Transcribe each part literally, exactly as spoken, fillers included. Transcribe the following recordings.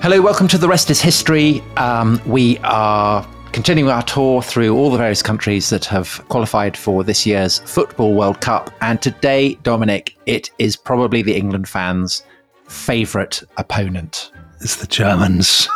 Hello, welcome to The Rest is History. Um, we are continuing our tour through all the various countries that have qualified for this year's Football World Cup. And today, Dominic, it is probably the England fans' favourite opponent. It's the Germans.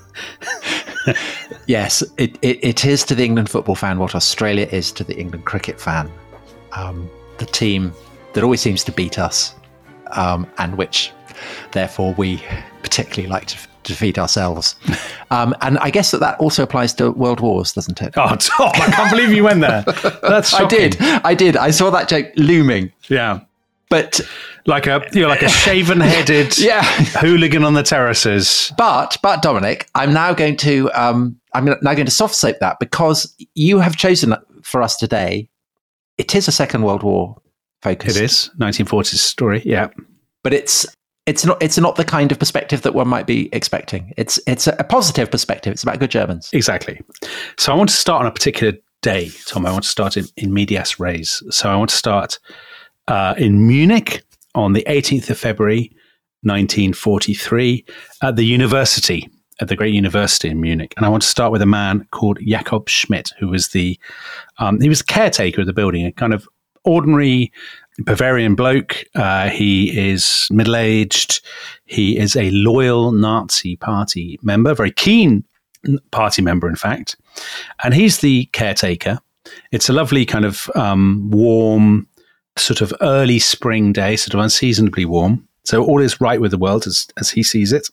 Yes, it, it, it is to the England football fan what Australia is to the England cricket fan. Um, the team that always seems to beat us, um, and which, therefore, we particularly like to defeat ourselves. Um, and I guess that that also applies to world wars, doesn't it? Oh, Tom, I can't believe you went there. That's shocking. I did. I did. I saw that joke looming. Yeah. But like a you're like a shaven-headed yeah. hooligan on the terraces. But but Dominic, I'm now going to um, I'm now going to soft soap that because you have chosen for us today. It is a Second World War focus. It is nineteen forties story. Yeah, but it's it's not it's not the kind of perspective that one might be expecting. It's it's a positive perspective. It's about good Germans. Exactly. So I want to start on a particular day, Tom. I want to start in, in medias res. So I want to start. Uh, in Munich on the eighteenth of February, nineteen forty-three, at the university, at the great university in Munich. And I want to start with a man called Jakob Schmidt, who was the, um, he was the caretaker of the building, a kind of ordinary Bavarian bloke. Uh, he is middle-aged. He is a loyal Nazi party member, very keen party member, in fact. And he's the caretaker. It's a lovely kind of um, warm, sort of early spring day, sort of unseasonably warm. So all is right with the world as as he sees it.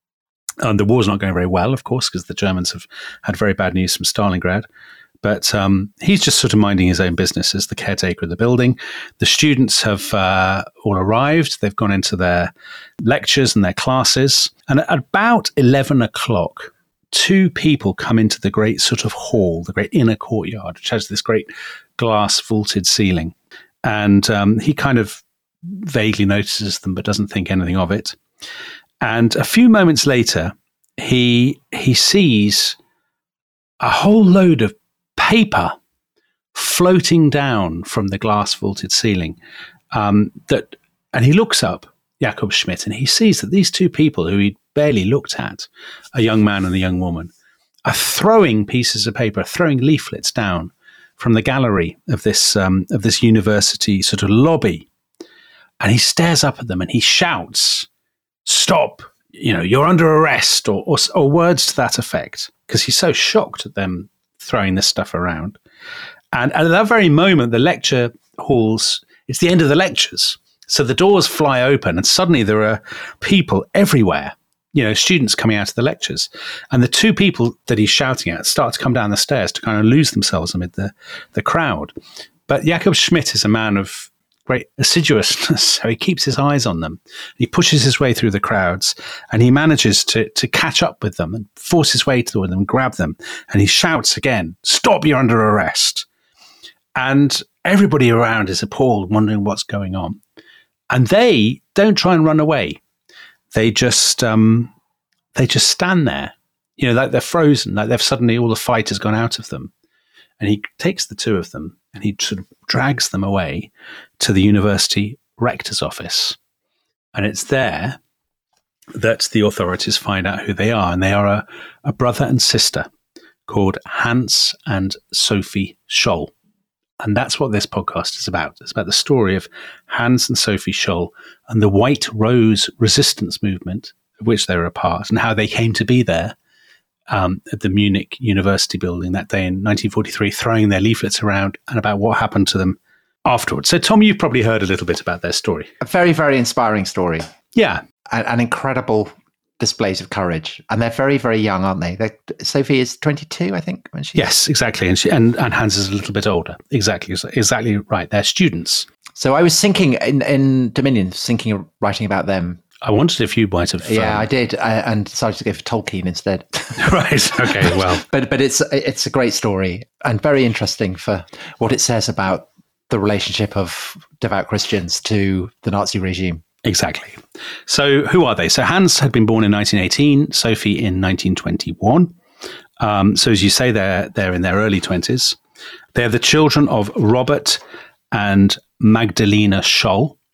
Um, the war's not going very well, of course, because the Germans have had very bad news from Stalingrad. But um, he's just sort of minding his own business as the caretaker of the building. The students have uh, all arrived. They've gone into their lectures and their classes. And at about eleven o'clock, two people come into the great sort of hall, the great inner courtyard, which has this great glass vaulted ceiling. And um, he kind of vaguely notices them, but doesn't think anything of it. And a few moments later, he he sees a whole load of paper floating down from the glass vaulted ceiling. Um, that, and he looks up, Jakob Schmidt, and he sees that these two people who he'd barely looked at, a young man and a young woman, are throwing pieces of paper, throwing leaflets down from the gallery of this um, of this university sort of lobby. And he stares up at them and he shouts, "Stop, you know, you're under arrest," or, or, or words to that effect, because he's so shocked at them throwing this stuff around. And at that very moment, the lecture halls, it's the end of the lectures. So the doors fly open and suddenly there are people everywhere. You know, students coming out of the lectures. And the two people that he's shouting at start to come down the stairs to kind of lose themselves amid the, the crowd. But Jakob Schmidt is a man of great assiduousness, so he keeps his eyes on them. He pushes his way through the crowds, and he manages to to catch up with them and force his way toward them, grab them. And he shouts again, "Stop, you're under arrest." And everybody around is appalled, wondering what's going on. And they don't try and run away. They just um, they just stand there, you know, like they're frozen, like they've suddenly all the fight has gone out of them. And he takes the two of them and he sort of drags them away to the university rector's office. And it's there that the authorities find out who they are. And they are a, a brother and sister called Hans and Sophie Scholl. And that's what this podcast is about. It's about the story of Hans and Sophie Scholl and the White Rose resistance movement, of which they were a part, and how they came to be there um, at the Munich University building that day in nineteen forty-three, throwing their leaflets around, and about what happened to them afterwards. So, Tom, you've probably heard a little bit about their story. A very, very inspiring story. Yeah. An, an incredible displays of courage. And they're very, very young, aren't they? They're, Sophie is twenty-two, I think. When she yes, exactly. And, she, and and Hans is a little bit older. Exactly. Exactly right. They're students. So I was thinking in, in Dominion, thinking of writing about them. I wondered if you might have. Yeah, um, I did, I, and decided to go for Tolkien instead. Right. Okay. Well, but but it's it's a great story and very interesting for what it says about the relationship of devout Christians to the Nazi regime. Exactly. So who are they? So Hans had been born in nineteen eighteen, Sophie in nineteen twenty-one. Um, so as you say, they're they're in their early twenties. They're the children of Robert and Magdalena Scholl.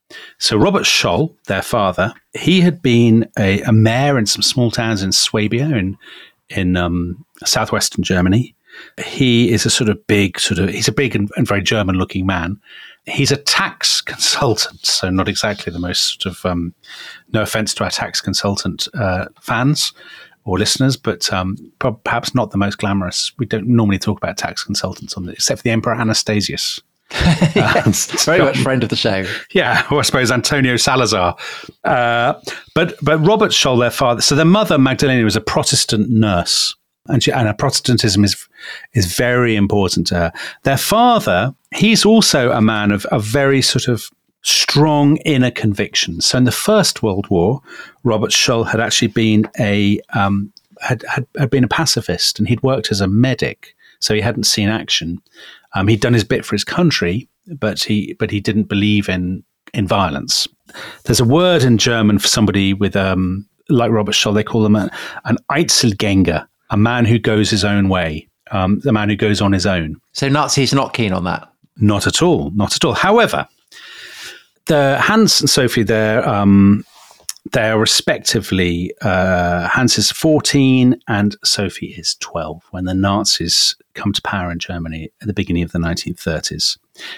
So Robert Scholl, their father, he had been a, a mayor in some small towns in Swabia in in um, southwestern Germany. He is a sort of big, sort of, he's a big and, and very German-looking man. He's a tax consultant, so not exactly the most sort of, um, no offense to our tax consultant uh, fans or listeners, but um, perhaps not the most glamorous. We don't normally talk about tax consultants on this, except for the Emperor Anastasius. Yes, um, very much friend of the show. Yeah, or I suppose Antonio Salazar. Uh, but but Robert Scholl, their father, so their mother, Magdalena, was a Protestant nurse. And, she, and her Protestantism is is very important to her. Their father, he's also a man of a very sort of strong inner convictions. So in the First World War, Robert Scholl had actually been a um, had, had had been a pacifist, and he'd worked as a medic. So he hadn't seen action. Um, he'd done his bit for his country, but he but he didn't believe in in violence. There's a word in German for somebody with um, like Robert Scholl. They call them a, an Einzelgänger. A man who goes his own way, um, the man who goes on his own. So Nazis not keen on that? Not at all, not at all. However, the Hans and Sophie, they're, um, they're respectively, uh, Hans is fourteen and Sophie is twelve when the Nazis come to power in Germany at the beginning of the nineteen thirties.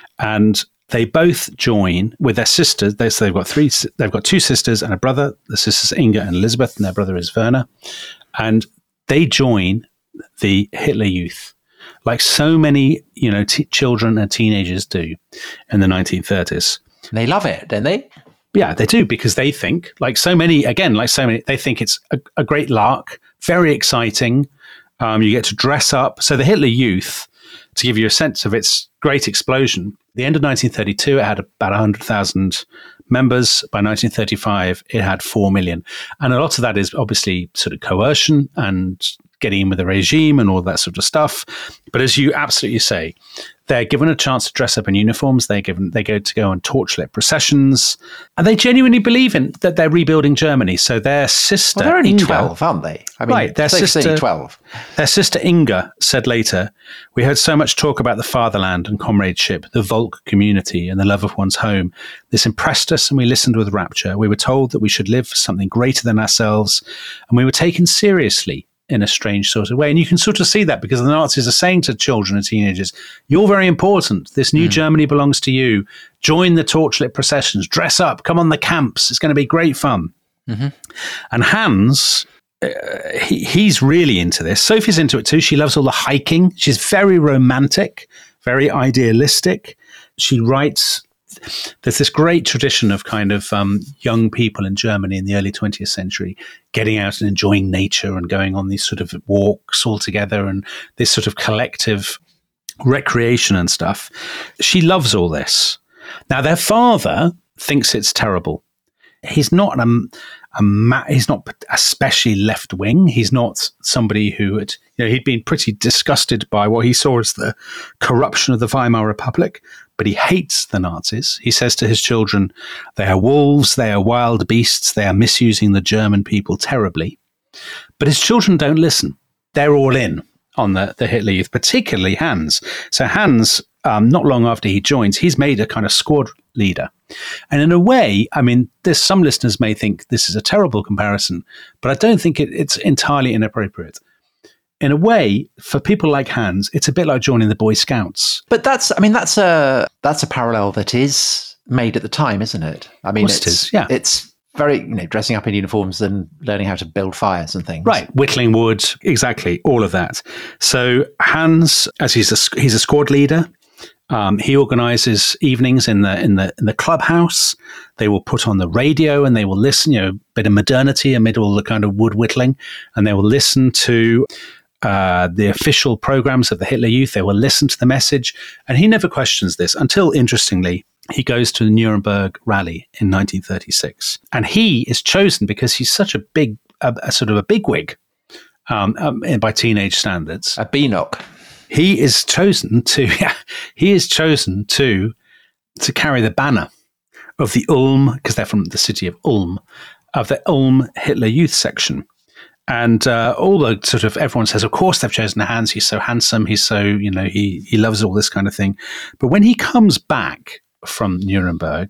And they both join with their sisters. They, so they've got three, they've got two sisters and a brother. The sisters Inga and Elizabeth, and their brother is Werner. And they join the Hitler Youth, like so many, you know, t- children and teenagers do in the nineteen thirties. They love it, don't they? Yeah, they do, because they think, like so many, again, like so many, they think it's a, a great lark, very exciting. Um, you get to dress up. So the Hitler Youth, to give you a sense of its great explosion, the end of nineteen thirty-two, it had about one hundred thousand members. By nineteen thirty-five, it had four million. And a lot of that is obviously sort of coercion and getting in with the regime and all that sort of stuff. But as you absolutely say, they're given a chance to dress up in uniforms. They're given, they go to go on torchlit processions, and they genuinely believe in that they're rebuilding Germany. So their sister, well, they're only Inga, twelve, aren't they? I mean, right, their sister, twelve. Their sister Inga said later, "We heard so much talk about the fatherland and comradeship, the Volk community, and the love of one's home. This impressed us, and we listened with rapture. We were told that we should live for something greater than ourselves, and we were taken seriously in a strange sort of way." And you can sort of see that, because the Nazis are saying to children and teenagers, you're very important. This new mm. Germany belongs to you. Join the torchlit processions, dress up, come on the camps. It's going to be great fun. Mm-hmm. And Hans, uh, he, he's really into this. Sophie's into it too. She loves all the hiking. She's very romantic, very idealistic. She writes... There's this great tradition of kind of um, young people in Germany in the early twentieth century getting out and enjoying nature and going on these sort of walks all together, and this sort of collective recreation and stuff. She loves all this. Now, their father thinks it's terrible. He's not a, a ma- he's not especially left wing. He's not somebody who had, you know, he'd been pretty disgusted by what he saw as the corruption of the Weimar Republic. But he hates the Nazis. He says to his children, they are wolves, they are wild beasts, they are misusing the German people terribly. But his children don't listen. They're all in on the, the Hitler Youth, particularly Hans. So Hans, um, not long after he joins, he's made a kind of squad leader. And in a way, I mean, there's some listeners may think this is a terrible comparison, but I don't think it, it's entirely inappropriate. In a way, for people like Hans, it's a bit like joining the Boy Scouts. But that's, I mean, that's a that's a parallel that is made at the time, isn't it? I mean, it's, it is, yeah. It's very, you know, dressing up in uniforms and learning how to build fires and things. Right, whittling wood, exactly, all of that. So Hans, as he's a he's a squad leader, um, he organises evenings in the in the in the clubhouse. They will put on the radio and they will listen, you know, a bit of modernity amid all the kind of wood whittling, and they will listen to Uh, the official programs of the Hitler Youth. They will listen to the message. And he never questions this until, interestingly, he goes to the Nuremberg rally in nineteen thirty-six. And he is chosen because he's such a big, a, a sort of a bigwig um, um, by teenage standards. A Beanock. He is chosen to, yeah, he is chosen to, to carry the banner of the Ulm, because they're from the city of Ulm, of the Ulm Hitler Youth section. And uh, all the sort of, everyone says, of course they've chosen Hans. He's so handsome. He's so, you know, he he loves all this kind of thing. But when he comes back from Nuremberg,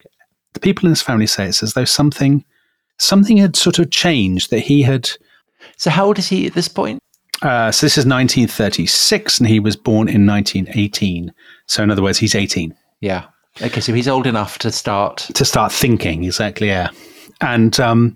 the people in his family say it's as though something something had sort of changed, that he had... So how old is he at this point? Uh, so this is nineteen thirty-six, and he was born in nineteen eighteen. So in other words, he's eighteen. Yeah. Okay, so he's old enough to start... To start thinking, exactly, yeah. And um,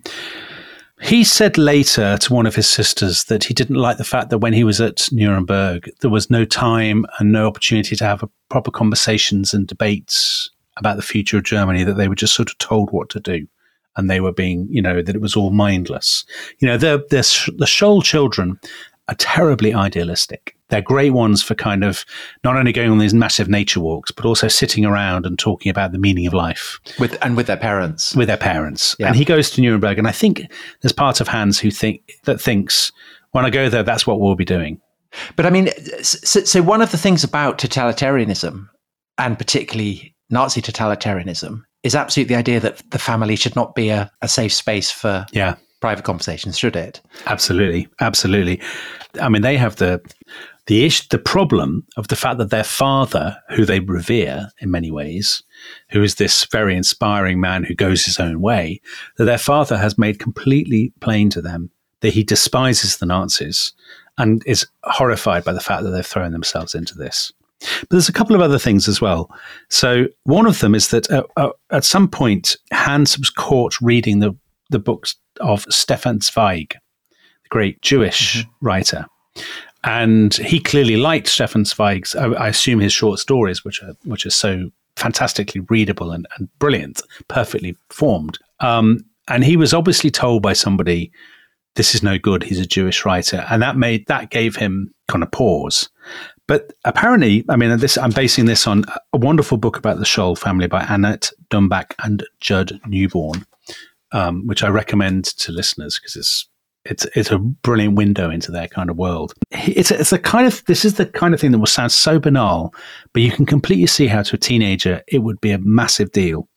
he said later to one of his sisters that he didn't like the fact that when he was at Nuremberg, there was no time and no opportunity to have a proper conversations and debates about the future of Germany, that they were just sort of told what to do. And they were being, you know, that it was all mindless. You know, they're, they're, the Scholl children are terribly idealistic. They're great ones for kind of not only going on these massive nature walks, but also sitting around and talking about the meaning of life. With and with their parents. With their parents. Yeah. And he goes to Nuremberg, and I think there's part of Hans who think that thinks, when I go there, that's what we'll be doing. But I mean, so, so one of the things about totalitarianism, and particularly Nazi totalitarianism, is absolutely the idea that the family should not be a, a safe space for yeah. private conversations, should it? Absolutely. Absolutely. I mean, they have the... The issue, the problem of the fact that their father, who they revere in many ways, who is this very inspiring man who goes his own way, that their father has made completely plain to them that he despises the Nazis and is horrified by the fact that they've thrown themselves into this. But there's a couple of other things as well. So one of them is that uh, uh, at some point, Hans was caught reading the, the books of Stefan Zweig, the great Jewish mm-hmm. writer. And he clearly liked Stefan Zweig's, I, I assume his short stories, which are which are so fantastically readable and, and brilliant, perfectly formed. Um, and he was obviously told by somebody, this is no good, he's a Jewish writer. And that made that gave him kind of pause. But apparently, I mean, this I'm basing this on a wonderful book about the Scholl family by Annette Dumbach and Judd Newborn, um, which I recommend to listeners because it's It's it's a brilliant window into their kind of world. It's a, it's a kind of this is the kind of thing that will sound so banal, but you can completely see how to a teenager it would be a massive deal.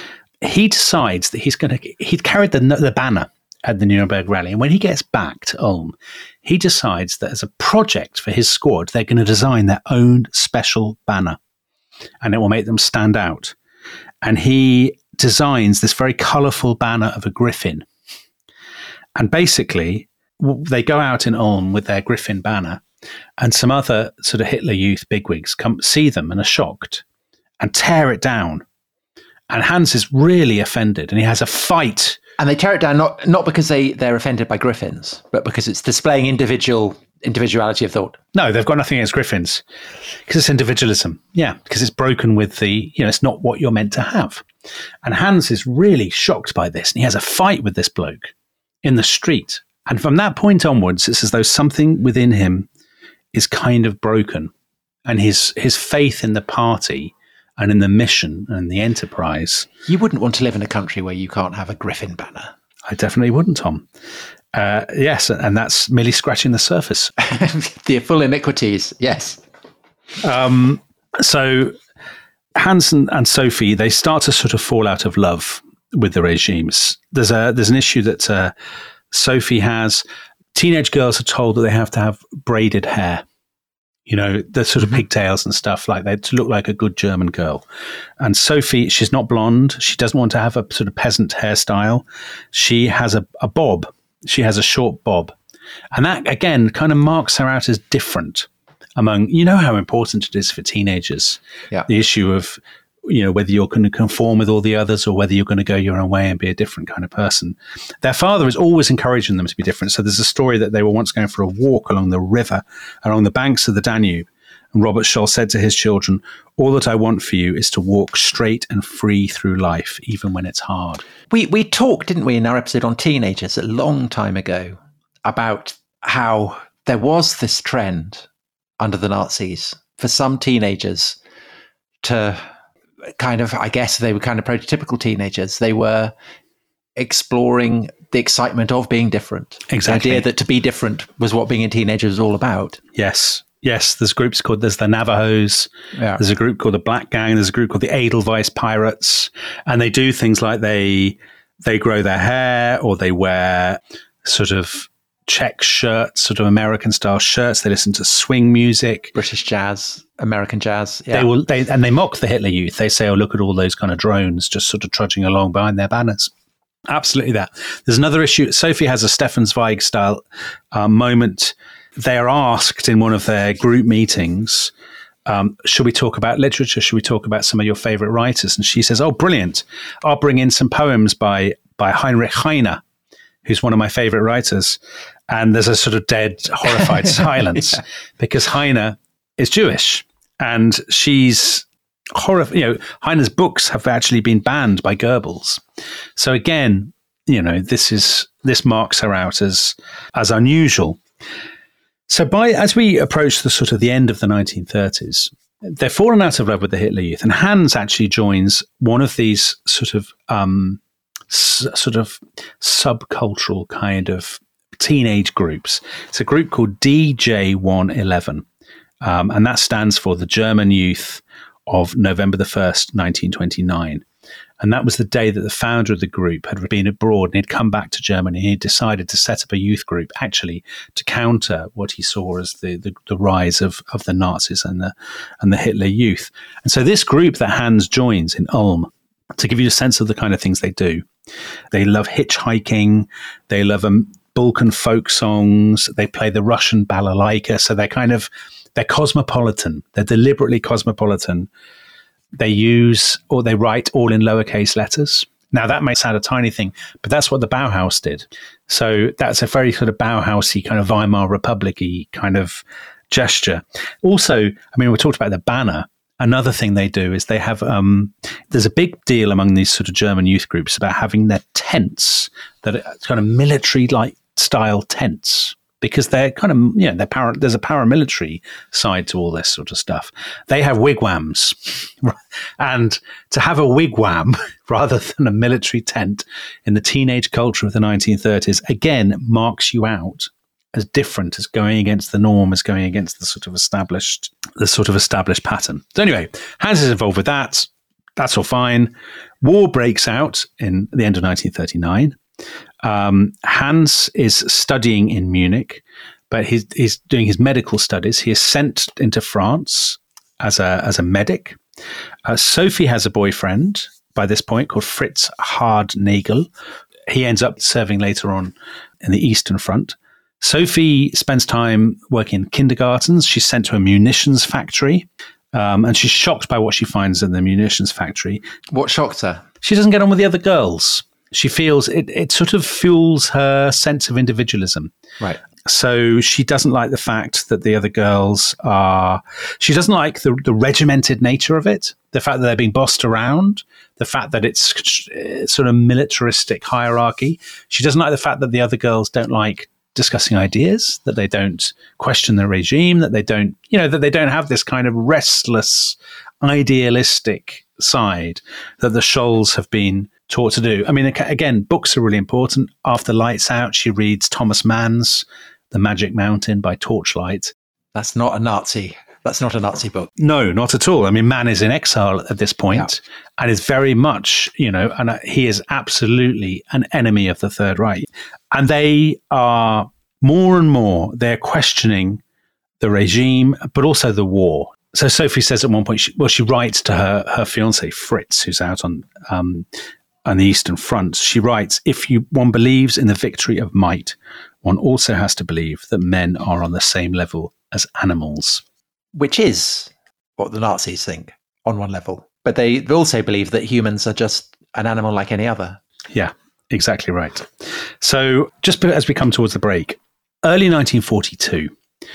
He decides that he's going to. He'd carried the the banner at the Nuremberg rally, and when he gets back to Ulm, he decides that as a project for his squad, they're going to design their own special banner, and it will make them stand out. And he designs this very colourful banner of a griffin. And basically, they go out in Ulm with their Griffin banner, and some other sort of Hitler Youth bigwigs come see them and are shocked and tear it down. And Hans is really offended, and he has a fight. And they tear it down not not because they, they're offended by griffins, but because it's displaying individual individuality of thought. No, they've got nothing against griffins because it's individualism. Yeah, because it's broken with the, you know, it's not what you're meant to have. And Hans is really shocked by this, and he has a fight with this bloke in the street. And from that point onwards, it's as though something within him is kind of broken. And his his faith in the party and in the mission and the enterprise. You wouldn't want to live in a country where you can't have a Griffin banner. I definitely wouldn't, Tom. Uh, yes, and that's merely scratching the surface. The full iniquities, yes. Um, so Hans and, and Sophie, they start to sort of fall out of love with the regimes. There's a there's an issue that uh, Sophie has. Teenage girls are told that they have to have braided hair, you know, the sort of pigtails and stuff like that to look like a good German girl. And Sophie, she's not blonde. She doesn't want to have a sort of peasant hairstyle. She has a, a bob. She has a short bob. And that, again, kind of marks her out as different among, you know how important it is for teenagers. Yeah. The issue of, you know, whether you're going to conform with all the others or whether you're going to go your own way and be a different kind of person. Their father is always encouraging them to be different. So there's a story that they were once going for a walk along the river, along the banks of the Danube. And Robert Scholl said to his children, all that I want for you is to walk straight and free through life, even when it's hard. We we talked, didn't we, in our episode on teenagers a long time ago about how there was this trend under the Nazis for some teenagers to kind of, I guess they were kind of prototypical teenagers. They were exploring the excitement of being different. Exactly. The idea that to be different was what being a teenager was all about. Yes. Yes. There's groups called, there's the Navajos. Yeah. There's a group called the Black Gang. There's a group called the Edelweiss Pirates. And they do things like they, they grow their hair or they wear sort of check shirts, sort of American style shirts. They listen to swing music, British jazz, American jazz. Yeah. They will, they, and they mock the Hitler Youth. They say, "Oh, look at all those kind of drones just sort of trudging along behind their banners." Absolutely, that. There's another issue. Sophie has a Stefan Zweig style uh, moment. They are asked in one of their group meetings, um, "Should we talk about literature? Should we talk about some of your favorite writers?" And she says, "Oh, brilliant! I'll bring in some poems by by Heinrich Heine, who's one of my favorite writers." And there's a sort of dead, horrified silence yeah. because Heine is Jewish, and she's horrified. You know, Heine's books have actually been banned by Goebbels. So again, you know, this is this marks her out as as unusual. So by as we approach the sort of the end of the nineteen thirties, they're fallen out of love with the Hitler Youth, and Hans actually joins one of these sort of um, s- sort of subcultural kind of teenage groups. It's a group called D J one eleven, um, and that stands for the German Youth of November the first, nineteen twenty-nine. And that was the day that the founder of the group had been abroad and he'd come back to Germany. He decided to set up a youth group, actually, to counter what he saw as the, the, the rise of, of the Nazis and the and the Hitler Youth. And so this group that Hans joins in Ulm, to give you a sense of the kind of things they do, they love hitchhiking, they love um, Balkan folk songs, they play the Russian balalaika, so they're kind of, they're cosmopolitan, they're deliberately cosmopolitan. They use, or they write all in lowercase letters. Now that may sound a tiny thing, but that's what the Bauhaus did. So that's a very sort of Bauhausy kind of Weimar Republic-y kind of gesture. Also, I mean, we talked about the banner. Another thing they do is they have, um, there's a big deal among these sort of German youth groups about having their tents that are kind of military-like style tents, because they're kind of, you know, they're para, there's a paramilitary side to all this sort of stuff. They have wigwams. And to have a wigwam rather than a military tent in the teenage culture of the nineteen thirties, again, marks you out as different, as going against the norm, as going against the sort of established, the sort of established pattern. So anyway, Hans is involved with that. That's all fine. War breaks out in the end of nineteen thirty-nine. Um, Hans is studying in Munich, but he's, he's doing his medical studies. He is sent into France as a as a medic. Uh, Sophie has a boyfriend by this point called Fritz Hardnagel. He ends up serving later on in the Eastern Front. Sophie spends time working in kindergartens. She's sent to a munitions factory, um, and she's shocked by what she finds in the munitions factory. What shocked her? She doesn't get on with the other girls. She feels it, it sort of fuels her sense of individualism. Right. So she doesn't like the fact that the other girls are, she doesn't like the, the regimented nature of it, the fact that they're being bossed around, the fact that it's, it's sort of militaristic hierarchy. She doesn't like the fact that the other girls don't like discussing ideas, that they don't question the regime, that they don't, you know, that they don't have this kind of restless, idealistic side that the Scholls have been taught to do. I mean, again, books are really important. After Lights Out, she reads Thomas Mann's The Magic Mountain by Torchlight. That's not a Nazi. That's not a Nazi book. No, not at all. I mean, Mann is in exile at this point, yeah. and is very much, you know, and he is absolutely an enemy of the Third Reich. And they are more and more, they're questioning the regime, but also the war. So Sophie says at one point, she, well, she writes to her, her fiancé, Fritz, who's out on um, on the Eastern Front. She writes, if you one believes in the victory of might, one also has to believe that men are on the same level as animals. Which is what the Nazis think on one level. But they also believe that humans are just an animal like any other. Yeah, exactly right. So just as we come towards the break, early nineteen forty-two,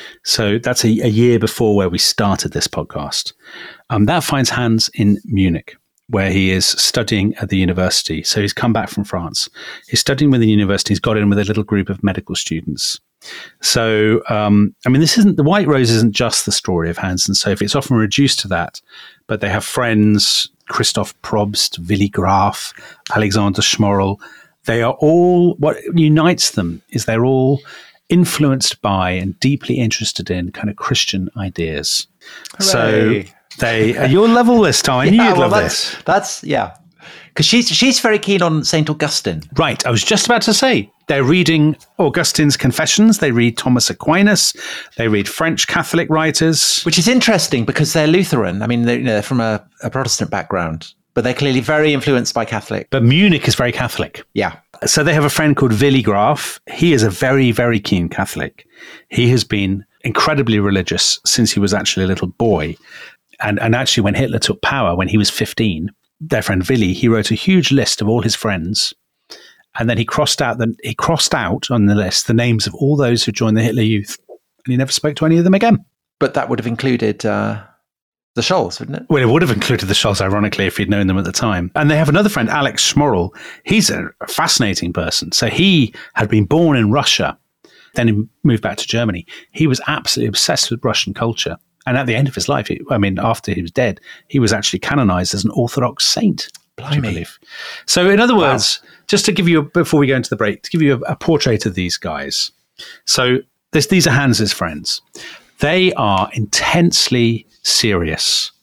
so that's a, a year before where we started this podcast, um, that finds Hans in Munich, where he is studying at the university. So he's come back from France. He's studying with the university. He's got in with a little group of medical students. So, um, I mean, this isn't, The White Rose isn't just the story of Hans and Sophie. It's often reduced to that, but they have friends, Christoph Probst, Willy Graf, Alexander Schmorell. They are all, what unites them is they're all influenced by and deeply interested in kind of Christian ideas. Hooray. So they, you'll love all this, Tom. I knew yeah, you'd well, love that's, this. That's, yeah. Because she's she's very keen on Saint Augustine. Right. I was just about to say, they're reading Augustine's Confessions. They read Thomas Aquinas. They read French Catholic writers. Which is interesting because they're Lutheran. I mean, they're, you know, they're from a, a Protestant background, but they're clearly very influenced by Catholic. But Munich is very Catholic. Yeah. So they have a friend called Willi Graf. He is a very, very keen Catholic. He has been incredibly religious since he was actually a little boy. And, and actually, when Hitler took power, when he was fifteen, their friend Willi, he wrote a huge list of all his friends. And then he crossed out the, he crossed out on the list the names of all those who joined the Hitler Youth. And he never spoke to any of them again. But that would have included uh, the Scholls, wouldn't it? Well, it would have included the Scholls, ironically, if he'd known them at the time. And they have another friend, Alex Schmorl. He's a fascinating person. So he had been born in Russia, then he moved back to Germany. He was absolutely obsessed with Russian culture. And at the end of his life, I mean, after he was dead, he was actually canonized as an Orthodox saint. I believe. So in other words, wow. just to give you, a, before we go into the break, to give you a, a portrait of these guys. So this, these are Hans's friends. They are intensely serious.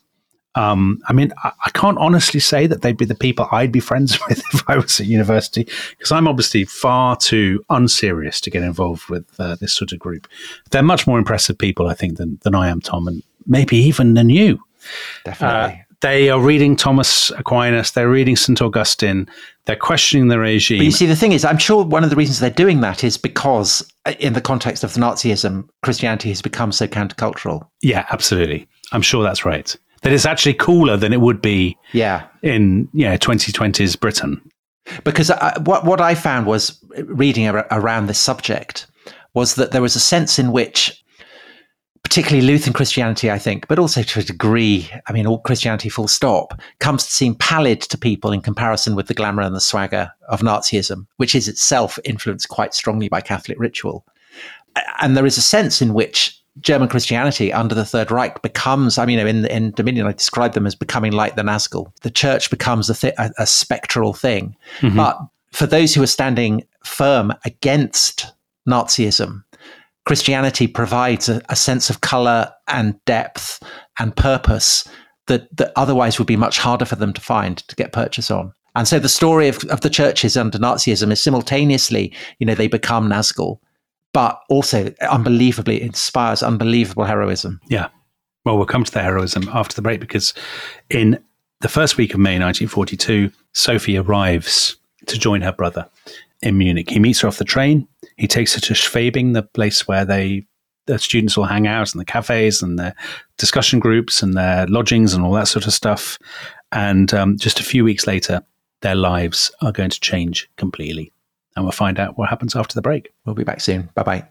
Um, I mean, I, I can't honestly say that they'd be the people I'd be friends with if I was at university, because I'm obviously far too unserious to get involved with uh, this sort of group. They're much more impressive people, I think, than, than I am, Tom, and maybe even than you. Definitely. Uh, they are reading Thomas Aquinas. They're reading Saint Augustine. They're questioning the regime. But you see, the thing is, I'm sure one of the reasons they're doing that is because in the context of Nazism, Christianity has become so countercultural. Yeah, absolutely. I'm sure that's right. That it's actually cooler than it would be yeah. in you know, twenty twenties Britain. Because I, what, what I found was, reading ar- around this subject, was that there was a sense in which, particularly Lutheran Christianity, I think, but also to a degree, I mean, all Christianity full stop, comes to seem pallid to people in comparison with the glamour and the swagger of Nazism, which is itself influenced quite strongly by Catholic ritual. And there is a sense in which German Christianity under the Third Reich becomes, I mean, in, in Dominion, I describe them as becoming like the Nazgul. The church becomes a, th- a, a spectral thing. Mm-hmm. But for those who are standing firm against Nazism, Christianity provides a, a sense of color and depth and purpose that, that otherwise would be much harder for them to find, to get purchase on. And so the story of, of the churches under Nazism is simultaneously, you know, they become Nazgul, but also unbelievably inspires unbelievable heroism. Yeah. Well, we'll come to the heroism after the break, because in the first week of May nineteen forty-two, Sophie arrives to join her brother in Munich. He meets her off the train. He takes her to Schwabing, the place where they the students will hang out, and the cafes and their discussion groups and their lodgings and all that sort of stuff. And um, just a few weeks later, their lives are going to change completely. And we'll find out what happens after the break. We'll be back soon. Bye-bye.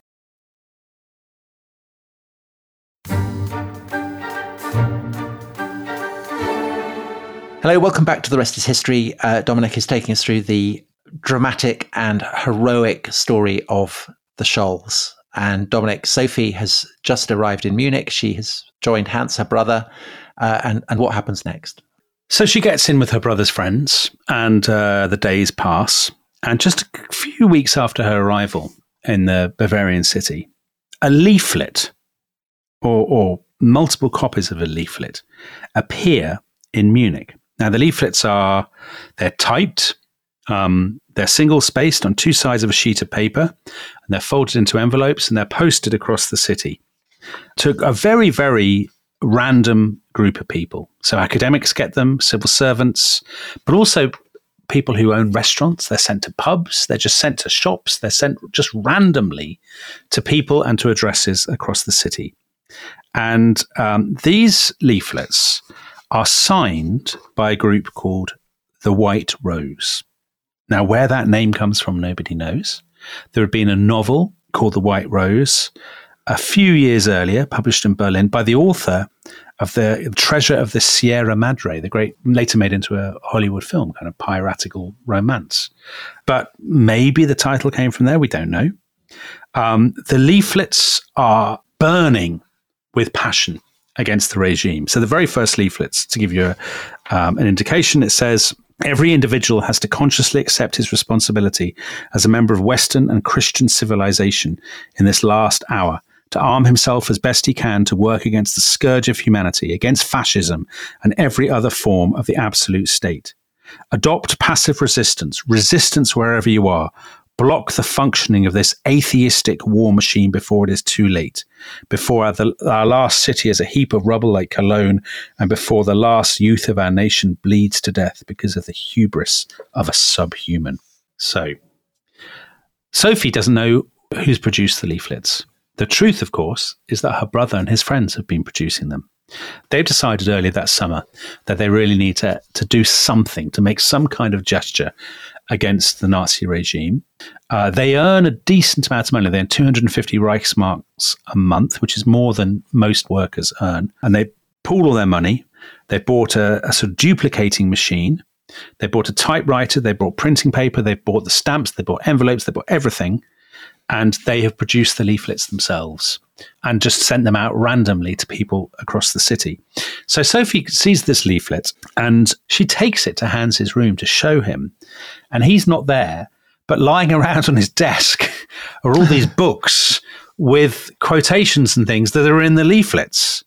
Hello, welcome back to The Rest is History. Uh, Dominic is taking us through the dramatic and heroic story of the Scholls. And Dominic, Sophie has just arrived in Munich. She has joined Hans, her brother. Uh, and, and what happens next? So she gets in with her brother's friends, and uh, the days pass. And just a few weeks after her arrival in the Bavarian city, a leaflet or, or multiple copies of a leaflet appear in Munich. Now, the leaflets are, they're typed, um, they're single-spaced on two sides of a sheet of paper, and they're folded into envelopes, and they're posted across the city to a very, very random group of people. So academics get them, civil servants, but also people who own restaurants. They're sent to pubs, they're just sent to shops, they're sent just randomly to people and to addresses across the city. And um, these leaflets are signed by a group called the White Rose. Now, where that name comes from, nobody knows. There had been a novel called The White Rose a few years earlier, published in Berlin by the author of the Treasure of the Sierra Madre, the great, later made into a Hollywood film, kind of piratical romance. But maybe the title came from there, we don't know. Um, the leaflets are burning with passion against the regime. So the very first leaflets, to give you a, um, an indication, it says, every individual has to consciously accept his responsibility as a member of Western and Christian civilization in this last hour, to arm himself as best he can to work against the scourge of humanity, against fascism and every other form of the absolute state. Adopt passive resistance, resistance wherever you are. Block the functioning of this atheistic war machine before it is too late, before our, the, our last city is a heap of rubble like Cologne, and before the last youth of our nation bleeds to death because of the hubris of a subhuman. So, Sophie doesn't know who's produced the leaflets. The truth, of course, is that her brother and his friends have been producing them. They've decided earlier that summer that they really need to, to do something, to make some kind of gesture against the Nazi regime. Uh, they earn a decent amount of money. They earn two hundred fifty Reichsmarks a month, which is more than most workers earn. And they pool all their money. They bought a, a sort of duplicating machine. They bought a typewriter. They bought printing paper. They bought the stamps. They bought envelopes. They bought everything. And they have produced the leaflets themselves and just sent them out randomly to people across the city. So Sophie sees this leaflet and she takes it to Hans's room to show him. And he's not there, but lying around on his desk are all these books with quotations and things that are in the leaflets.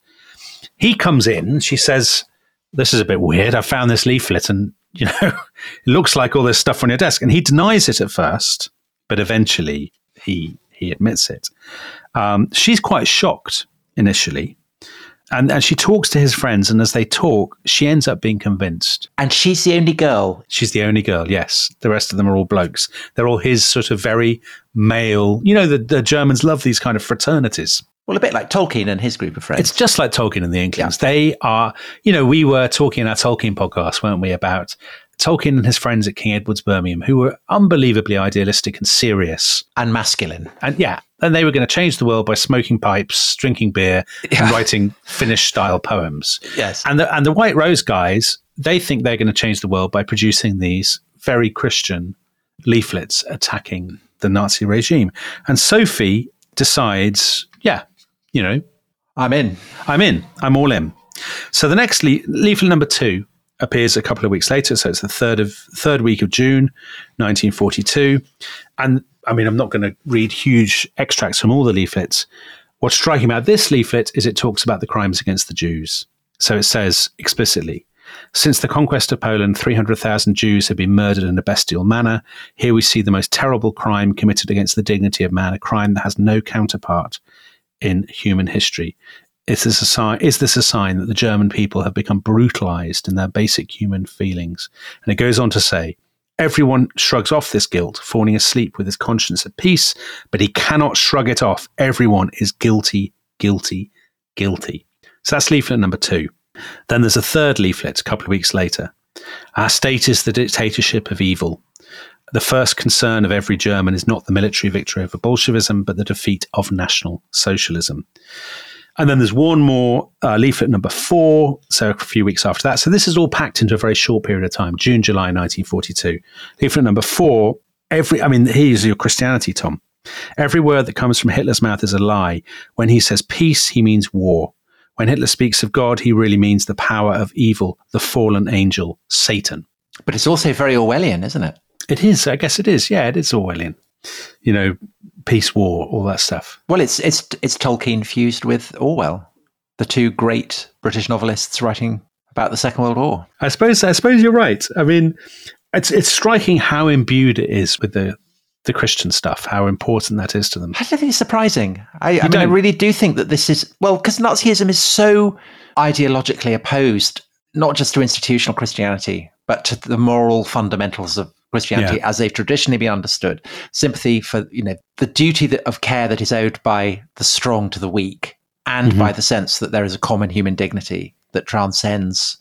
He comes in, she says, "This is a bit weird. I found this leaflet and, you know, it looks like all this stuff on your desk." And he denies it at first, but eventually he he admits it. Um, she's quite shocked initially. And, and she talks to his friends, and as they talk, she ends up being convinced. And she's the only girl. She's the only girl, yes. The rest of them are all blokes. They're all his sort of very male. You know, the, the Germans love these kind of fraternities. Well, a bit like Tolkien and his group of friends. It's just like Tolkien and the Inklings. Yeah. They are, you know, we were talking in our Tolkien podcast, weren't we, about Tolkien and his friends at King Edward's Birmingham, who were unbelievably idealistic and serious. And masculine. And yeah, and they were going to change the world by smoking pipes, drinking beer, Yeah. and writing Finnish-style poems. Yes. And the, and the White Rose guys, they think they're going to change the world by producing these very Christian leaflets attacking the Nazi regime. And Sophie decides, yeah, you know, I'm in. I'm in. I'm all in. So the next le- leaflet number two appears a couple of weeks later. So it's the third of third week of June, nineteen forty-two. And I mean, I'm not going to read huge extracts from all the leaflets. What's striking about this leaflet is it talks about the crimes against the Jews. So it says explicitly, "Since the conquest of Poland, three hundred thousand Jews have been murdered in a bestial manner. Here we see the most terrible crime committed against the dignity of man, a crime that has no counterpart in human history. Is this a sign, is this a sign that the German people have become brutalized in their basic human feelings?" And it goes on to say, "Everyone shrugs off this guilt, falling asleep with his conscience at peace, but he cannot shrug it off. Everyone is guilty, guilty, guilty." So that's leaflet number two. Then there's a third leaflet a couple of weeks later. "Our state is the dictatorship of evil. The first concern of every German is not the military victory over Bolshevism, but the defeat of National Socialism." And then there's one more, uh, leaflet number four, so a few weeks after that. So this is all packed into a very short period of time, June, July nineteen forty-two. Leaflet number four, every, I mean, here's your Christianity, Tom. "Every word that comes from Hitler's mouth is a lie. When he says peace, he means war. When Hitler speaks of God, he really means the power of evil, the fallen angel, Satan." But it's also very Orwellian, isn't it? It is, I guess it is. Yeah, it is Orwellian. You know, peace, war, all that stuff. Well, it's it's it's Tolkien fused with Orwell, the two great British novelists writing about the Second World War. I suppose I suppose you're right. I mean, it's it's striking how imbued it is with the the Christian stuff, how important that is to them. I don't think it's surprising. I, I mean, don't? I really do think that this is, well, because Nazism is so ideologically opposed, not just to institutional Christianity, but to the moral fundamentals of Christianity Yeah. as they've traditionally been understood. Sympathy for, you know, the duty that, of care that is owed by the strong to the weak, and Mm-hmm. by the sense that there is a common human dignity that transcends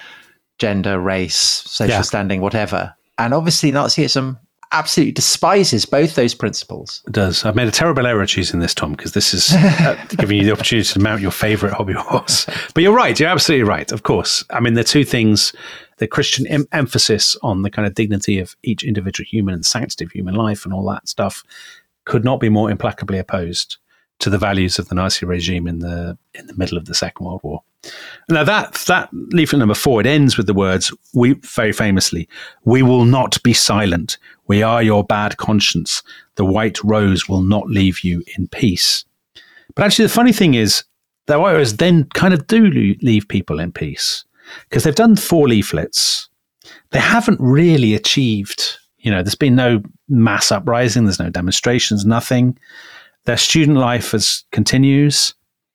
gender, race, social Yeah. standing, whatever. And obviously Nazism absolutely despises both those principles. It does. I've made a terrible error choosing this, Tom, because this is uh, giving you the opportunity to mount your favourite hobby horse. But you're right. You're absolutely right. Of course. I mean, the two things, the Christian em- emphasis on the kind of dignity of each individual human and sanctity of human life and all that stuff could not be more implacably opposed to the values of the Nazi regime in the in the middle of the Second World War. Now that that leaflet number four, it ends with the words, we very famously, "We will not be silent. We are your bad conscience. The White Rose will not leave you in peace." But actually, the funny thing is, the White Rose then kind of do leave people in peace, because they've done four leaflets. they haven't really achieved, you know, there's been no mass uprising, there's no demonstrations, nothing. Their student life has, continues.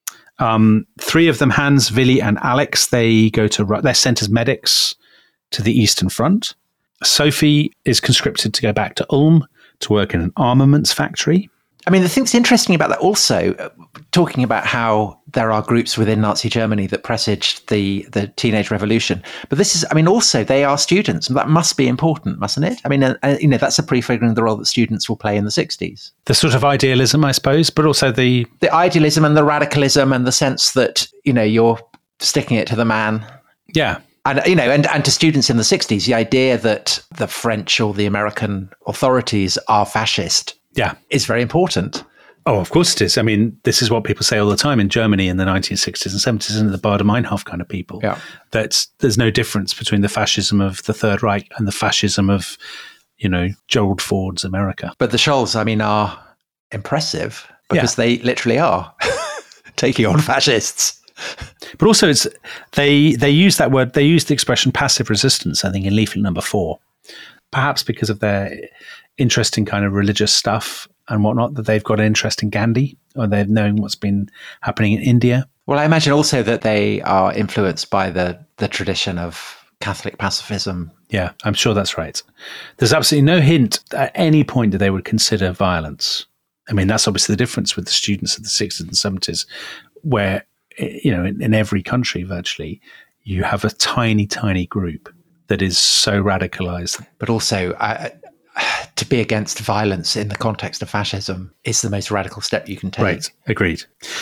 Um, three of them, Hans, Willy, and Alex, they go to, they're sent as medics to the Eastern Front. Sophie is conscripted to go back to Ulm to work in an armaments factory. I mean, the thing that's interesting about that also, uh, talking about how there are groups within Nazi Germany that presaged the, the teenage revolution. But this is, I mean, also they are students, and that must be important, mustn't it? I mean, uh, uh, you know, that's a prefiguring of the role that students will play in the sixties. The sort of idealism, I suppose, but also the... The idealism and the radicalism and the sense that, you know, you're sticking it to the man. Yeah. And, you know, and, and to students in the sixties, the idea that the French or the American authorities are fascist yeah, is very important. Oh, of course it is. I mean, this is what people say all the time in Germany in the nineteen sixties and seventies, and the Baader-Meinhof kind of people. Yeah. That there's no difference between the fascism of the Third Reich and the fascism of, you know, Gerald Ford's America. But the Scholls, I mean, are impressive because yeah. they literally are taking on fascists. But also, it's they they use that word. They use the expression passive resistance, I think, in leaflet number four, perhaps because of their interesting kind of religious stuff and whatnot, that they've got an interest in Gandhi, or they've known what's been happening in India. Well, I imagine also that they are influenced by the the tradition of Catholic pacifism. Yeah, I'm sure that's right. There's absolutely no hint at any point that they would consider violence. I mean, that's obviously the difference with the students of the sixties and seventies, where, you know, in, in every country virtually, you have a tiny, tiny group that is so radicalized. But also, uh, to be against violence in the context of fascism is the most radical step you can take. Right, agreed.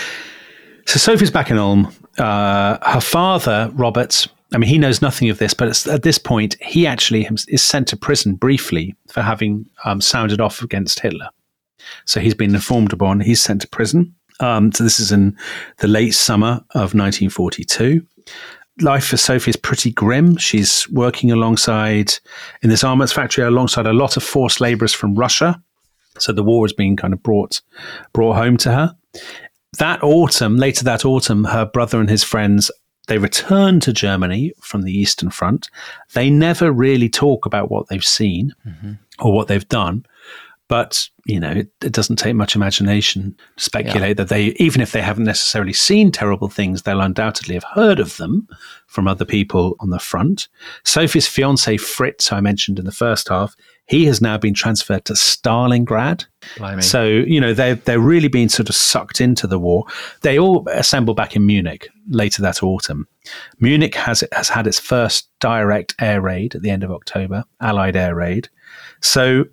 So Sophie's back in Ulm. Uh, her father, Robert, I mean, he knows nothing of this, but at this point, he actually is sent to prison briefly for having um, sounded off against Hitler. So he's been informed upon, he's sent to prison. Um, so this is in the late summer of nineteen forty-two. Life for Sophie is pretty grim. She's working alongside, in this armaments factory, alongside a lot of forced laborers from Russia. So the war is being kind of brought brought home to her. That autumn, later that autumn, her brother and his friends, they return to Germany from the Eastern Front. They never really talk about what they've seen mm-hmm. or what they've done. But, you know, it, it doesn't take much imagination to speculate yeah. that they, even if they haven't necessarily seen terrible things, they'll undoubtedly have heard of them from other people on the front. Sophie's fiancé, Fritz, who I mentioned in the first half, he has now been transferred to Stalingrad. Blimey. So, you know, they're, they're really being sort of sucked into the war. They all assemble back in Munich later that autumn. Munich has, has had its first direct air raid at the end of October, Allied air raid. So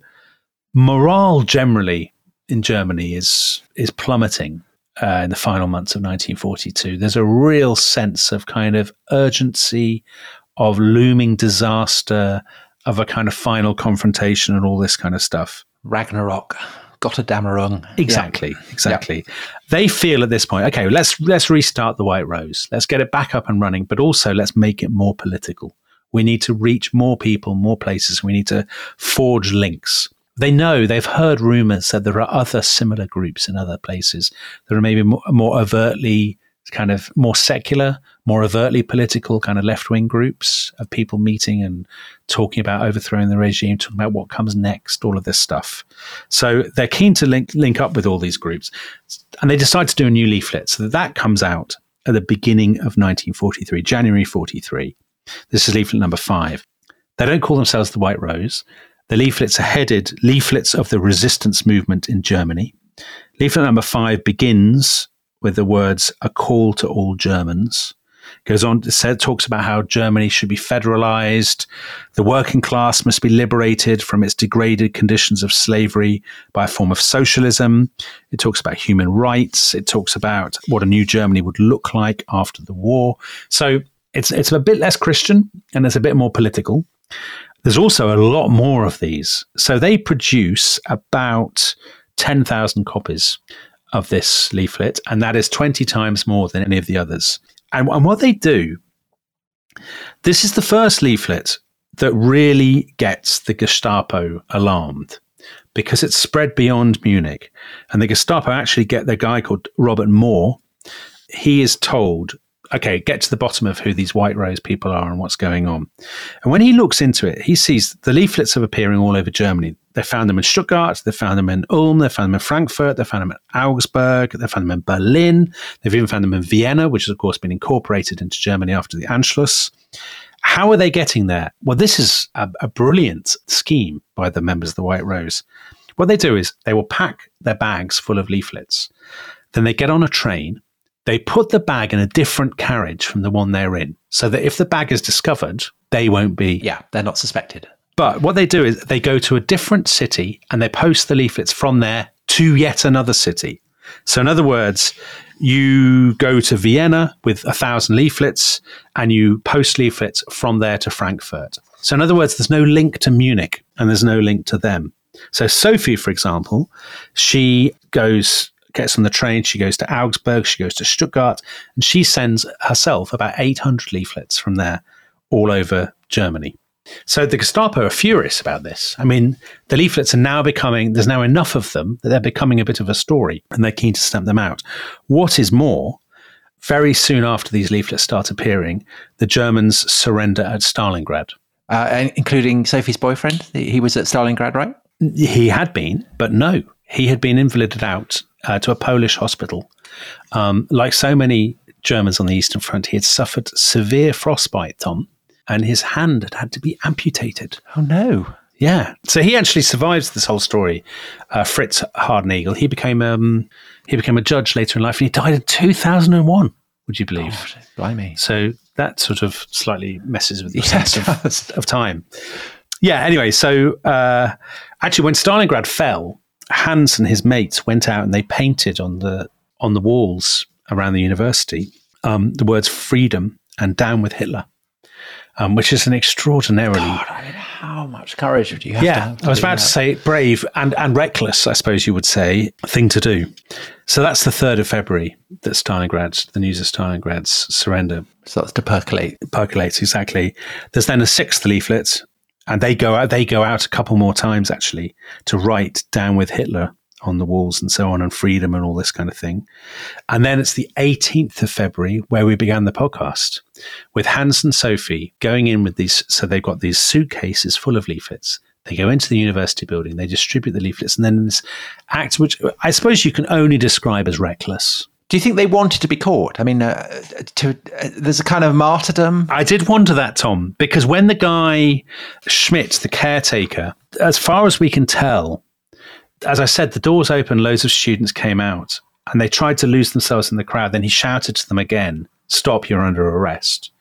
morale generally in Germany is is plummeting uh, in the final months of nineteen forty-two. There's a real sense of kind of urgency, of looming disaster, of a kind of final confrontation and all this kind of stuff. Ragnarok, Gotterdammerung. Exactly, yeah. exactly. Yeah. They feel at this point, okay, let's let's restart the White Rose. Let's get it back up and running, but also let's make it more political. We need to reach more people, more places. We need to forge links. They know, they've heard rumors that there are other similar groups in other places that are maybe more, more overtly kind of more secular, more overtly political kind of left-wing groups of people meeting and talking about overthrowing the regime, talking about what comes next, all of this stuff. So they're keen to link link up with all these groups. And they decide to do a new leaflet. So that comes out at the beginning of nineteen forty-three, January forty-three. This is leaflet number five. They don't call themselves the White Rose. The leaflets are headed Leaflets of the Resistance Movement in Germany. Leaflet number five begins with the words, a call to all Germans. Goes on to say, talks about how Germany should be federalized. The working class must be liberated from its degraded conditions of slavery by a form of socialism. It talks about human rights. It talks about what a new Germany would look like after the war. So it's it's a bit less Christian and it's a bit more political. There's also a lot more of these. So they produce about ten thousand copies of this leaflet, and that is twenty times more than any of the others. And, and what they do, this is the first leaflet that really gets the Gestapo alarmed because it's spread beyond Munich. And the Gestapo actually get the guy called Robert Moore. He is told, okay, get to the bottom of who these White Rose people are and what's going on. And when he looks into it, he sees the leaflets are appearing all over Germany. They found them in Stuttgart, they found them in Ulm, they found them in Frankfurt, they found them in Augsburg, they found them in Berlin, they've even found them in Vienna, which has, of course, been incorporated into Germany after the Anschluss. How are they getting there? Well, this is a, a brilliant scheme by the members of the White Rose. What they do is they will pack their bags full of leaflets. Then they get on a train. They put the bag in a different carriage from the one they're in, so that if the bag is discovered, they won't be. Yeah, they're not suspected. But what they do is they go to a different city and they post the leaflets from there to yet another city. So in other words, you go to Vienna with a thousand leaflets and you post leaflets from there to Frankfurt. So in other words, there's no link to Munich and there's no link to them. So Sophie, for example, she goes, gets on the train, she goes to Augsburg, she goes to Stuttgart, and she sends herself about eight hundred leaflets from there all over Germany. So the Gestapo are furious about this. I mean, the leaflets are now becoming, there's now enough of them that they're becoming a bit of a story and they're keen to stamp them out. What is more, very soon after these leaflets start appearing, the Germans surrender at Stalingrad. Uh, including Sophie's boyfriend? He was at Stalingrad, right? He had been, but no. He had been invalided out uh, to a Polish hospital. Um, like so many Germans on the Eastern Front, he had suffered severe frostbite, Tom. And his hand had had to be amputated. Oh, no. Yeah. So he actually survives this whole story. Uh, Fritz Hardenegel. He became um, he became a judge later in life, and he died in two thousand one, would you believe? God, blimey. So that sort of slightly messes with the Yeah, sense of, of time. Yeah, anyway, so uh, actually when Stalingrad fell, Hans and his mates went out and they painted on the on the walls around the university um, the words freedom and down with Hitler. Um, which is an extraordinarily... God, I mean, how much courage would you have yeah, to have? To I was do about that? to say brave and, and reckless, I suppose you would say, thing to do. So that's the third of February that Stalingrad, the news of Stalingrad's surrender So that's to percolate. percolates, exactly. There's then a sixth leaflet, and they go out, they go out a couple more times, actually, to write down with Hitler on the walls and so on, and freedom and all this kind of thing. And then it's the eighteenth of February where we began the podcast with Hans and Sophie going in with these. So they've got these suitcases full of leaflets. They go into the university building, they distribute the leaflets, and then this act, which I suppose you can only describe as reckless. Do you think they wanted to be caught? I mean, uh, to, uh, there's a kind of martyrdom. I did wonder that, Tom, because when the guy, Schmidt, the caretaker, as far as we can tell, as I said, the doors opened, loads of students came out and they tried to lose themselves in the crowd. Then he shouted to them again, stop, you're under arrest.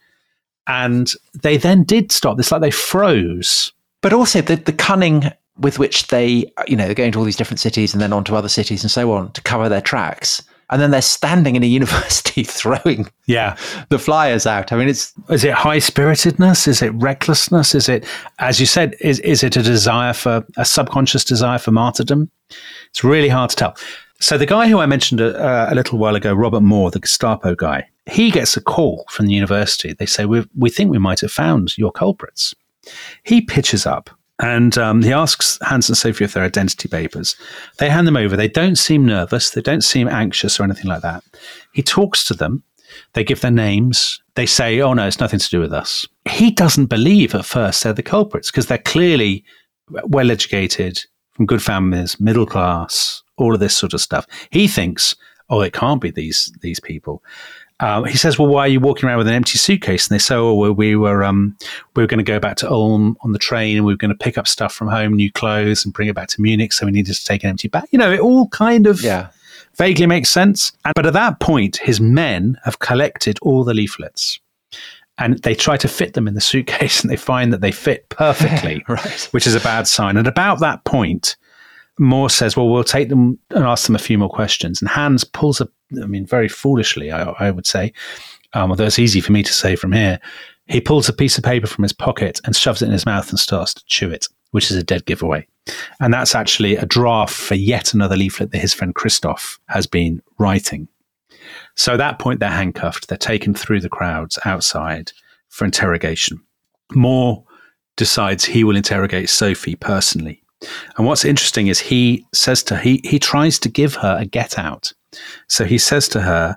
And they then did stop. It's like they froze. But also the, the cunning with which they, you know, they're going to all these different cities and then on to other cities and so on to cover their tracks. And then they're standing in a university throwing Yeah. the flyers out. I mean, it's... Is it high-spiritedness? Is it recklessness? Is it, as you said, is, is it a desire for, a subconscious desire for martyrdom? It's really hard to tell. So the guy who I mentioned a, a little while ago, Robert Moore, the Gestapo guy, he gets a call from the university. They say, we we think we might have found your culprits. He pitches up. And um, he asks Hans and Sophie if their identity papers. They hand them over. They don't seem nervous. They don't seem anxious or anything like that. He talks to them. They give their names. They say, oh, no, it's nothing to do with us. He doesn't believe at first they're the culprits because they're clearly well-educated, from good families, middle class, all of this sort of stuff. He thinks, oh, it can't be these these people. Uh, he says, well, why are you walking around with an empty suitcase? And they say, oh, well, we were um, we were going to go back to Ulm on the train and we were going to pick up stuff from home, new clothes, and bring it back to Munich. So we needed to take an empty bag. You know, it all kind of Yeah. vaguely makes sense. And, but at that point, his men have collected all the leaflets and they try to fit them in the suitcase and they find that they fit perfectly, Right. which is a bad sign. And about that point, Moore says, well, we'll take them and ask them a few more questions. And Hans pulls a, I mean, very foolishly, I, I would say, um, although it's easy for me to say from here, he pulls a piece of paper from his pocket and shoves it in his mouth and starts to chew it, which is a dead giveaway. And that's actually a draft for yet another leaflet that his friend Christoph has been writing. So at that point, they're handcuffed. They're taken through the crowds outside for interrogation. Moore decides he will interrogate Sophie personally. And what's interesting is he says to he he tries to give her a get out. So he says to her,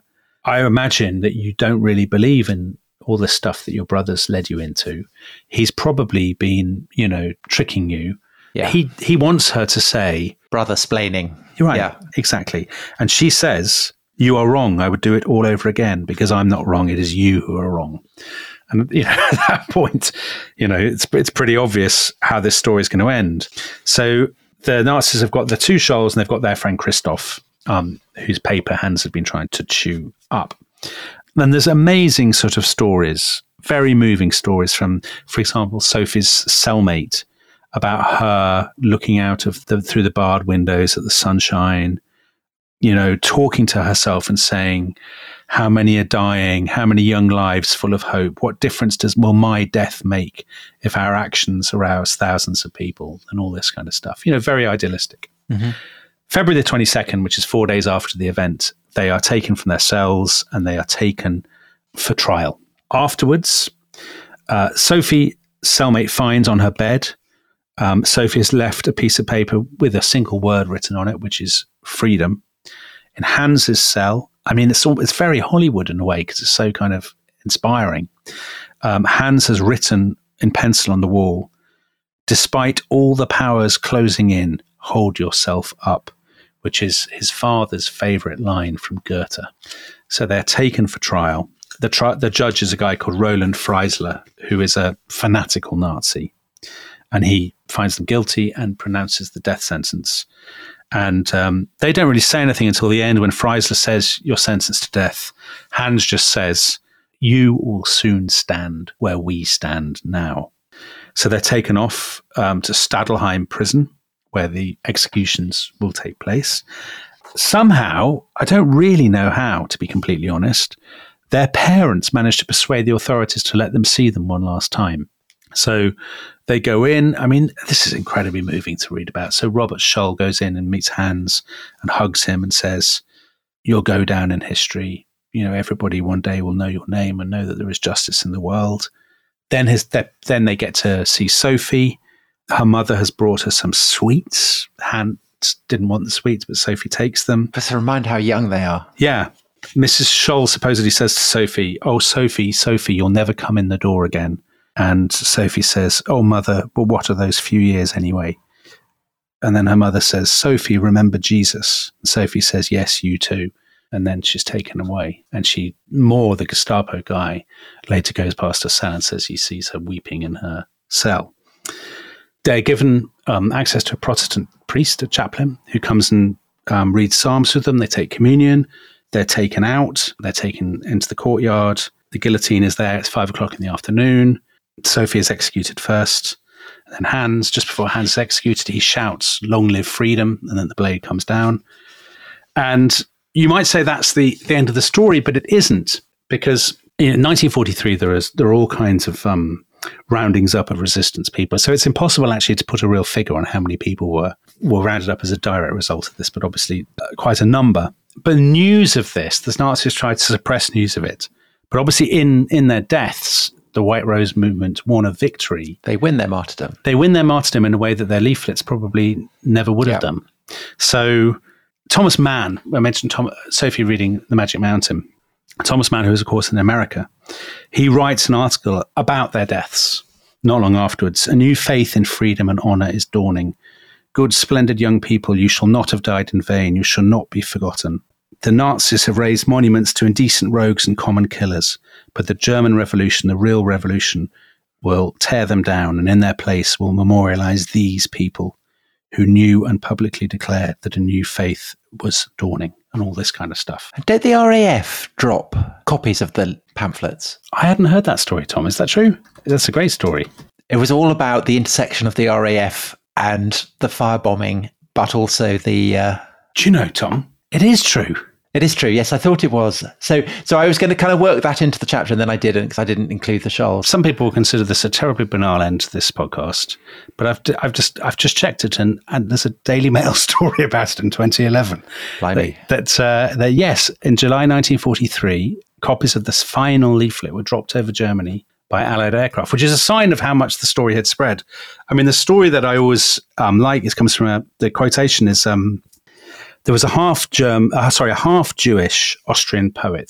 I imagine that you don't really believe in all the stuff that your brother's led you into. He's probably been, you know, tricking you. Yeah. He he wants her to say, brother splaining. You're right. Yeah. Exactly. And she says, you are wrong. I would do it all over again because I'm not wrong. It is you who are wrong. And you know, at that point, you know, it's it's pretty obvious how this story is going to end. So the Nazis have got the two Scholls and they've got their friend Christoph, um, whose paper Hans had been trying to chew up. Then there's amazing sort of stories, very moving stories from, for example, Sophie's cellmate, about her looking out of the through the barred windows at the sunshine, you know, talking to herself and saying, how many are dying? How many young lives full of hope? What difference does will my death make if our actions arouse thousands of people? And all this kind of stuff. You know, very idealistic. Mm-hmm. February the twenty-second, which is four days after the event, they are taken from their cells and they are taken for trial. Afterwards, uh, Sophie, cellmate, finds on her bed, um, Sophie has left a piece of paper with a single word written on it, which is freedom. In Hans's cell, I mean, it's all, it's very Hollywood in a way because it's so kind of inspiring. Um, Hans has written in pencil on the wall, despite all the powers closing in, hold yourself up, which is his father's favorite line from Goethe. So they're taken for trial. The, tri- the judge is a guy called Roland Freisler, who is a fanatical Nazi. And he finds them guilty and pronounces the death sentence. And um, they don't really say anything until the end when Freisler says, you're sentenced to death. Hans just says, you will soon stand where we stand now. So they're taken off um, to Stadelheim prison, where the executions will take place. Somehow, I don't really know how, to be completely honest, their parents managed to persuade the authorities to let them see them one last time. So they go in. I mean, this is incredibly moving to read about. So Robert Scholl goes in and meets Hans and hugs him and says, you'll go down in history. You know, everybody one day will know your name and know that there is justice in the world. Then his, then they get to see Sophie. Her mother has brought her some sweets. Hans didn't want the sweets, but Sophie takes them. Just to remind how young they are. Yeah. Missus Scholl supposedly says to Sophie, oh, Sophie, Sophie, you'll never come in the door again. And Sophie says, oh, mother, but what are those few years anyway? And then her mother says, Sophie, remember Jesus? And Sophie says, yes, you too. And then she's taken away. And she, Moore, the Gestapo guy, later goes past her cell and says he sees her weeping in her cell. They're given um, access to a Protestant priest, a chaplain, who comes and um, reads psalms with them. They take communion. They're taken out. They're taken into the courtyard. The guillotine is there. It's five o'clock in the afternoon. Sophie is executed first. And then Hans, just before Hans is executed, he shouts, long live freedom. And then the blade comes down. And you might say that's the, the end of the story, but it isn't. Because in nineteen forty-three, there is there are all kinds of um, roundings up of resistance people. So it's impossible actually to put a real figure on how many people were, were rounded up as a direct result of this, but obviously uh, quite a number. But news of this, the Nazis tried to suppress news of it. But obviously in, in their deaths, the White Rose movement won a victory. They win their martyrdom. They win their martyrdom in a way that their leaflets probably never would have yep. done. So Thomas Mann, I mentioned Tom, Sophie reading The Magic Mountain. Thomas Mann, who is, of course, in America, he writes an article about their deaths not long afterwards. A new faith in freedom and honor is dawning. Good, splendid young people, you shall not have died in vain. You shall not be forgotten. The Nazis have raised monuments to indecent rogues and common killers, but the German Revolution, the real revolution, will tear them down, and in their place will memorialize these people who knew and publicly declared that a new faith was dawning, and all this kind of stuff. Did the R A F drop copies of the pamphlets? I hadn't heard that story, Tom. Is that true? That's a great story. It was all about the intersection of the R A F and the firebombing, but also the... Uh... Do you know, Tom, it is true. It is true. Yes, I thought it was. So so I was going to kind of work that into the chapter, and then I didn't because I didn't include the Scholls. Some people will consider this a terribly banal end to this podcast, but I've I've just I've just checked it, and, and there's a Daily Mail story about it in twenty eleven. Blimey. That, that, uh, that, yes, in July nineteen forty-three, copies of this final leaflet were dropped over Germany by Allied aircraft, which is a sign of how much the story had spread. I mean, the story that I always um, like, it comes from a, the quotation is... Um, There was a half German, uh, sorry, a half Jewish Austrian poet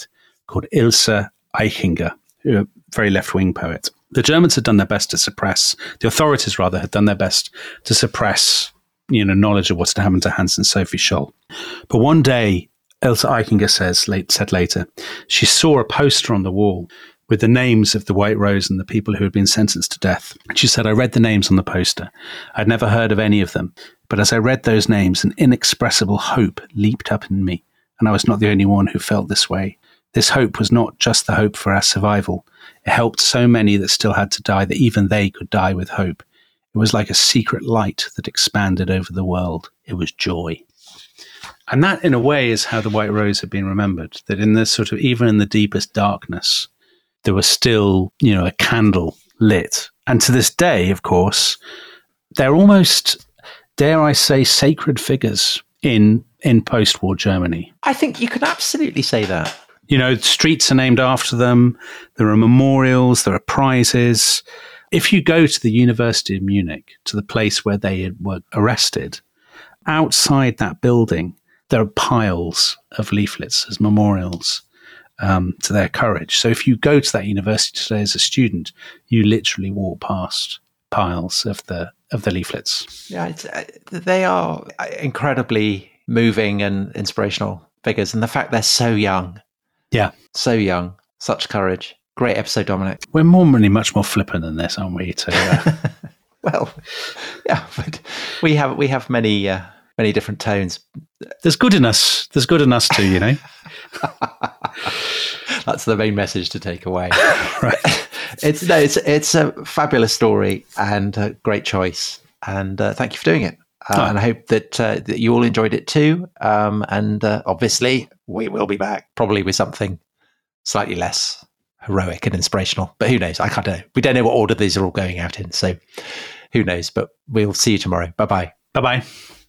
called Ilse Eichinger, who a very left-wing poet. The Germans had done their best to suppress, the authorities rather, had done their best to suppress, you know, knowledge of what's happened to Hans and Sophie Scholl. But one day, Ilse Eichinger says, late, said later, she saw a poster on the wall with the names of the White Rose and the people who had been sentenced to death. She said, I read the names on the poster. I'd never heard of any of them, but as I read those names, an inexpressible hope leaped up in me, and I was not the only one who felt this way. This hope was not just the hope for our survival. It helped so many that still had to die that even they could die with hope. It was like a secret light that expanded over the world. It was joy. And that, in a way, is how the White Rose had been remembered, that in the sort of, even in the deepest darkness, there was still, you know, a candle lit. And to this day, of course, they're almost, dare I say, sacred figures in, in post-war Germany. I think you could absolutely say that. You know, streets are named after them. There are memorials. There are prizes. If you go to the University of Munich, to the place where they were arrested, outside that building, there are piles of leaflets as memorials um, to their courage. So if you go to that university today as a student, you literally walk past piles of the of the leaflets. Yeah, it's, uh, they are incredibly moving and inspirational figures, and the fact they're so young. Yeah. So young. Such courage. Great episode, Dominic. We're normally much more flippant than this, aren't we? To, uh... well, yeah, but we have we have many uh, many different tones. There's good in us. There's good in us too, you know. That's the main message to take away. Right. It's no, it's it's a fabulous story and a great choice. And uh, thank you for doing it. Uh, oh. And I hope that, uh, that you all enjoyed it too. Um, and uh, obviously, we will be back probably with something slightly less heroic and inspirational. But who knows? I can't know. We don't know what order these are all going out in. So who knows? But we'll see you tomorrow. Bye-bye. Bye-bye.